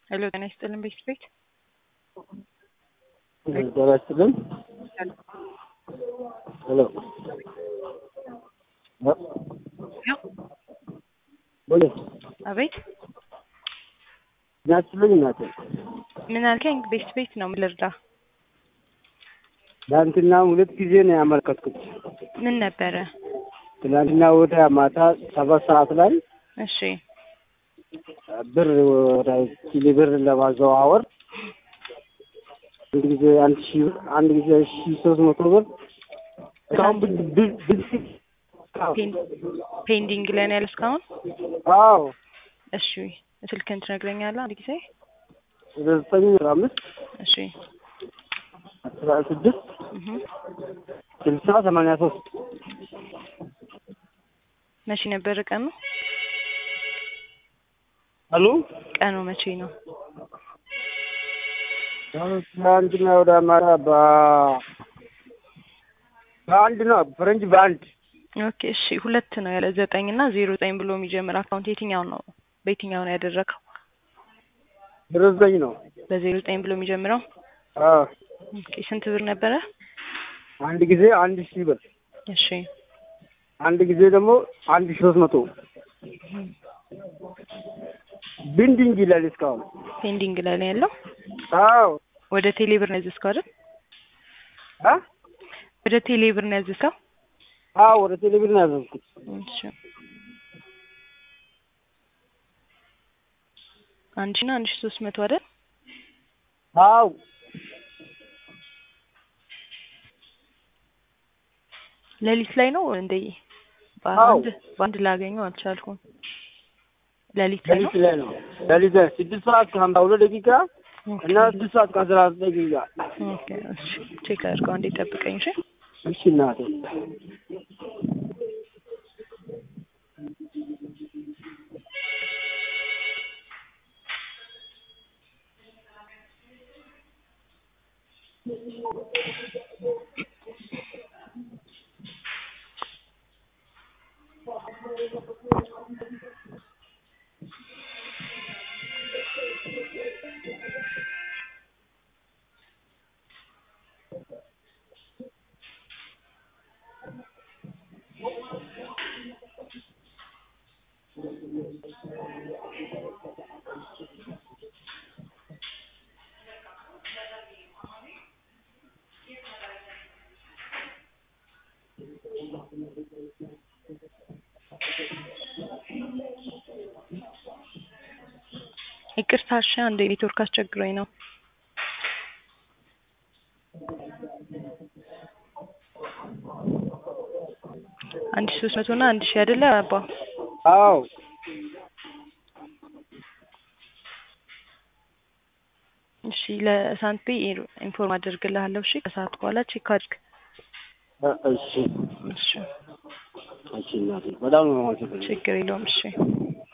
ሄሎ ጤና ይስጥልን ቤት ጤና ይስጥልን። ሄሎ ቦሌ አቤት ጤና ይስጥልኝ እናቴ። ምን አልከኝ? ቤት ነው ልርዳ? ትናንትና 2 ጊዜ ነው ያመለከትኩት። ምን ነበረ? ትናንትና ወደ ማታ 7 ሰዓት ላይ እሺ ብር ወደ ኪሊ ብር ለማዘዋወር አንድ ጊዜ 1000 አንድ ጊዜ 1300 ብር ካም ፔንዲንግ ላይ ነው ያለው እስካሁን? አዎ እሺ ስልክህን ትነግረኛለህ? አንድ ጊዜ 95 እሺ 16 60 83 መቼ ነበር ቀኑ? አሉ ቀኑ መቼ ነው? ትናንትና ወደ ማታ በአንድ ነው ፈረንጅ በአንድ። ኦኬ እሺ 2 ነው ያለ 9 እና 09 ብሎ የሚጀምር አካውንት የትኛው ነው? በየትኛው ነው ያደረከው? 09 ነው። በ09 ብሎ የሚጀምረው? አዎ ኦኬ ስንት ብር ነበረ? አንድ ጊዜ 1000 ብር። እሺ አንድ ጊዜ ደግሞ 1300 ቢንዲንግ ይላል እስካሁን። ፔንዲንግ ላይ ነው ያለው? አዎ ወደ ቴሌ ብር ነው ያዘዝከው አይደል? ወደ ቴሌ ብር ነው ያዘዝከው? አዎ ወደ ቴሌ ብር ነው ያዘዝኩት። እሺ 1300 አይደል? አዎ ሌሊት ላይ ነው እንዴ? በአንድ ላገኘው አልቻልኩም። ሌሊት ላይ ነው? ሌሊት 6 ሰዓት ከ52 ደቂቃ እና 6 ሰዓት ከ19 ደቂቃ። ኦኬ እሺ ቼክ አድርገው አንዴ ጠብቀኝ። እሺ እሺ እናቴ ይቅርታ እሺ አንዴ ኔትወርክ አስቸግሮኝ ነው። 1300 እና 1000 አይደለ አባ? አዎ እሺ ለሳንቴ ኢንፎርም አደርግልሃለሁ። እሺ ከሰዓት በኋላ ቼክ አድርግ። እሺ እሺ እሺ እናቴ በጣም ነው የማመሰግነው። ችግር የለውም። እሺ